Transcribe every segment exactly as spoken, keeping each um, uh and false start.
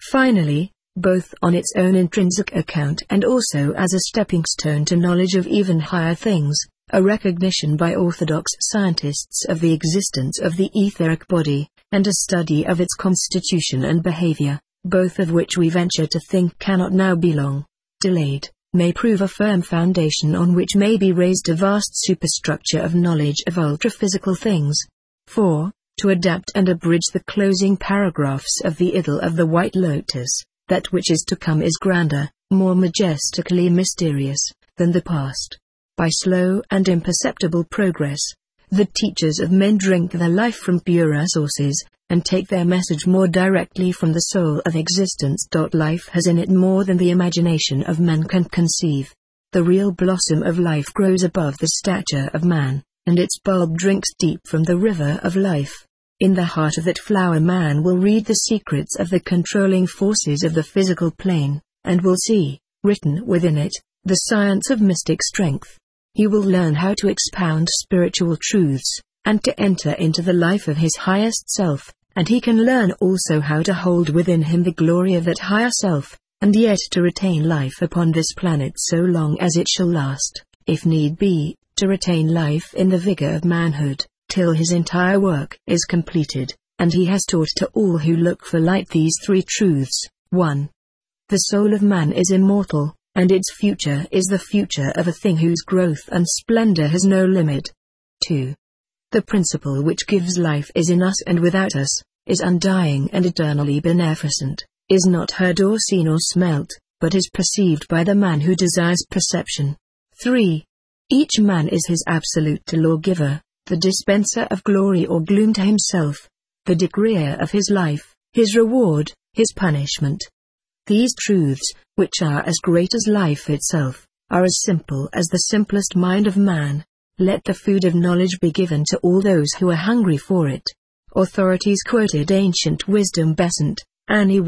Finally, both on its own intrinsic account and also as a stepping stone to knowledge of even higher things, a recognition by orthodox scientists of the existence of the etheric body, and a study of its constitution and behavior, both of which we venture to think cannot now be long delayed, may prove a firm foundation on which may be raised a vast superstructure of knowledge of ultraphysical things. four. To adapt and abridge the closing paragraphs of the Idyll of the White Lotus, that which is to come is grander, more majestically mysterious, than the past. By slow and imperceptible progress, the teachers of men drink their life from purer sources, and take their message more directly from the soul of existence. Life has in it more than the imagination of man can conceive. The real blossom of life grows above the stature of man, and its bulb drinks deep from the river of life. In the heart of that flower man will read the secrets of the controlling forces of the physical plane, and will see, written within it, the science of mystic strength. He will learn how to expound spiritual truths, and to enter into the life of his highest self, and he can learn also how to hold within him the glory of that higher self, and yet to retain life upon this planet so long as it shall last, if need be, to retain life in the vigor of manhood, till his entire work is completed, and he has taught to all who look for light these three truths. one. The soul of man is immortal, and its future is the future of a thing whose growth and splendor has no limit. two. The principle which gives life is in us and without us, is undying and eternally beneficent, is not heard or seen or smelt, but is perceived by the man who desires perception. three. Each man is his absolute lawgiver, the dispenser of glory or gloom to himself, the decreer of his life, his reward, his punishment. These truths, which are as great as life itself, are as simple as the simplest mind of man. Let the food of knowledge be given to all those who are hungry for it. Authorities quoted ancient wisdom. Besant, Annie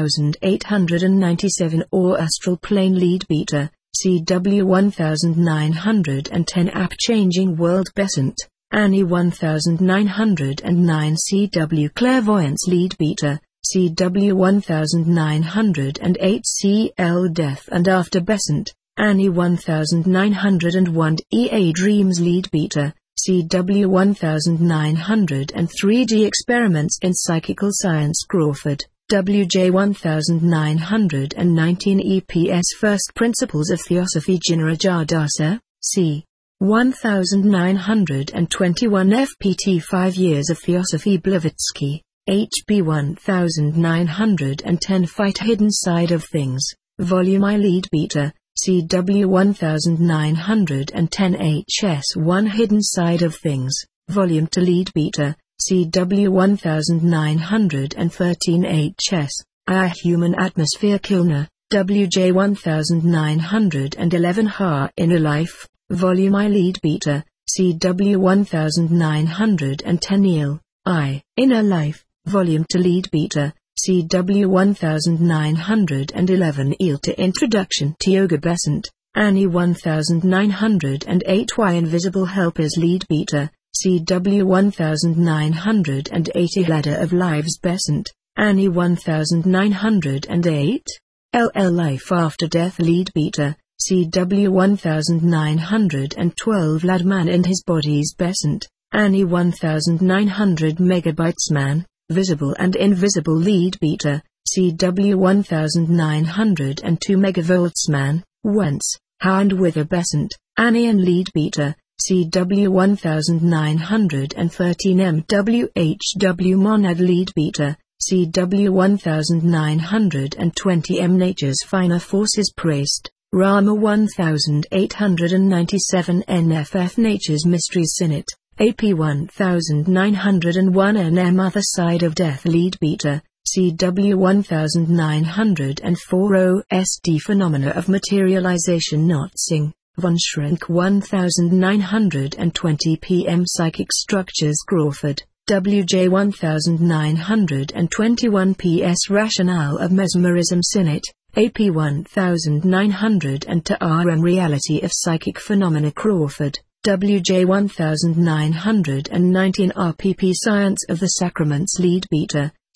eighteen ninety-seven or Astral Plane Lead Beta, C W nineteen ten App Changing World. Besant, Annie nineteen oh nine C W Clairvoyance Lead Beta, C W nineteen oh eight C L Death and After. Besant, Annie nineteen oh one E A Dreams Lead Beta, C W nineteen oh three D Experiments in Psychical Science. Crawford, W J nineteen nineteen E P S First Principles of Theosophy. Jinrajadasa, C. nineteen twenty-one F P T Five Years of Theosophy. Blavatsky, H B nineteen ten Fight Hidden Side of Things, Volume I Lead Beta, C W nineteen ten H S one Hidden Side of Things, Volume two Lead Beta, C W nineteen thirteen H S, I Human Atmosphere. Kilner, W J nineteen eleven Ha Inner Life, Volume I Lead Beta, C W nineteen ten Neil, I Inner Life, Volume two Lead Beta, C W nineteen eleven Eel to Introduction to Yoga. Besant, Annie nineteen oh eight Why Invisible Helpers Lead Beta, C W nineteen eighty Ladder of Lives. Besant, Annie nineteen oh eight L L Life After Death Lead Beta, C W nineteen twelve Ladman and His Bodies. Besant, Annie nineteen Megabytes Man, Visible and Invisible Lead Beta, C W nineteen two Megavolts Man, Whence, How and Whither. Besant, Annie and Lead Beta, C W nineteen thirteen M W H W Monad Lead Beta, C W nineteen twenty M Nature's Finer Forces. Praised, Rama eighteen ninety-seven N F F Nature's Mysteries. Sinnet, A P nineteen oh one N M Other Side of Death Lead Beta, C W nineteen four O S D Phenomena of Materialization. Notzing, von Schrenk nineteen twenty P M Psychic Structures. Crawford, W J nineteen twenty-one P S Rationale of Mesmerism. Sinnet, A P nineteen to R M Reality of Psychic Phenomena. Crawford, W J nineteen nineteen R P P Science of the Sacraments Lead Beta,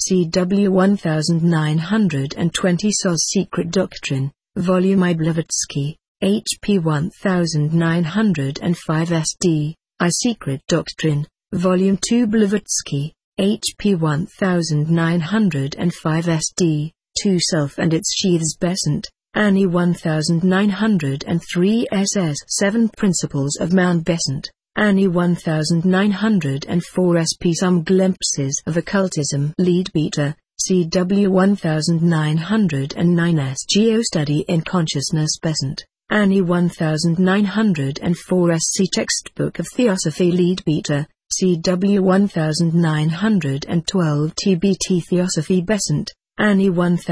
C W nineteen twenty S O S Secret Doctrine, Volume I Blavatsky, H P nineteen oh five S D, I Secret Doctrine, Volume two Blavatsky, H P nineteen oh five S D, two Self and its Sheaths Besant, Annie nineteen oh three S S seven Principles of Mount Besant, Annie nineteen oh four S P Some Glimpses of Occultism Leadbeater, C W nineteen oh nine S Geostudy in Consciousness Besant, Annie nineteen oh four S C Textbook of Theosophy Leadbeater, C W nineteen twelve T B T Theosophy Besant, Annie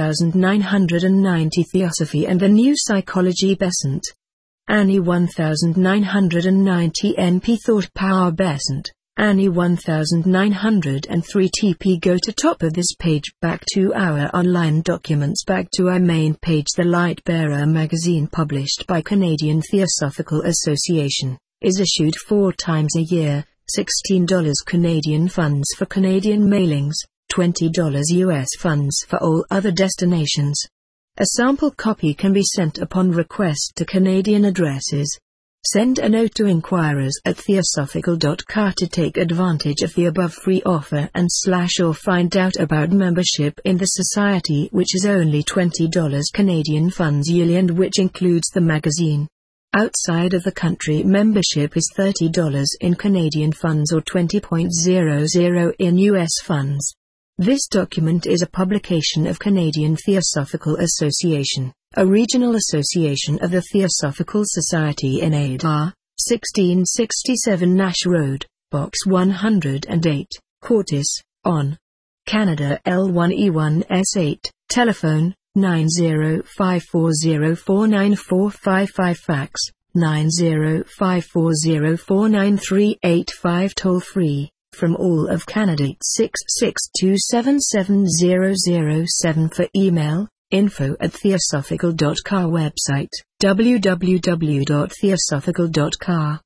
nineteen ninety Theosophy and the New Psychology Besant, Annie nineteen ninety N P Thought Power Besant, Annie nineteen oh three T P Go to top of this page, back to our online documents, back to our main page. The Light Bearer magazine, published by Canadian Theosophical Association, is issued four times a year, sixteen dollars Canadian funds for Canadian mailings, twenty dollars U S funds for all other destinations. A sample copy can be sent upon request to Canadian addresses. Send a note to inquirers at theosophical dot c a to take advantage of the above free offer and slash or find out about membership in the society, which is only twenty dollars Canadian funds yearly and which includes the magazine. Outside of the country, membership is thirty dollars in Canadian funds or twenty dollars in U S funds. This document is a publication of Canadian Theosophical Association, a regional association of the Theosophical Society in Adar, sixteen sixty-seven Nash Road, Box one hundred eight, Courtice, on. Canada L one E one S eight, telephone, nine zero five four zero four nine four five five, fax, nine zero five four zero four nine three eight five, toll free. From all of Canada eight six six two seven seven zero zero seven for email, info at theosophical dot c a, website w w w dot theosophical dot c a.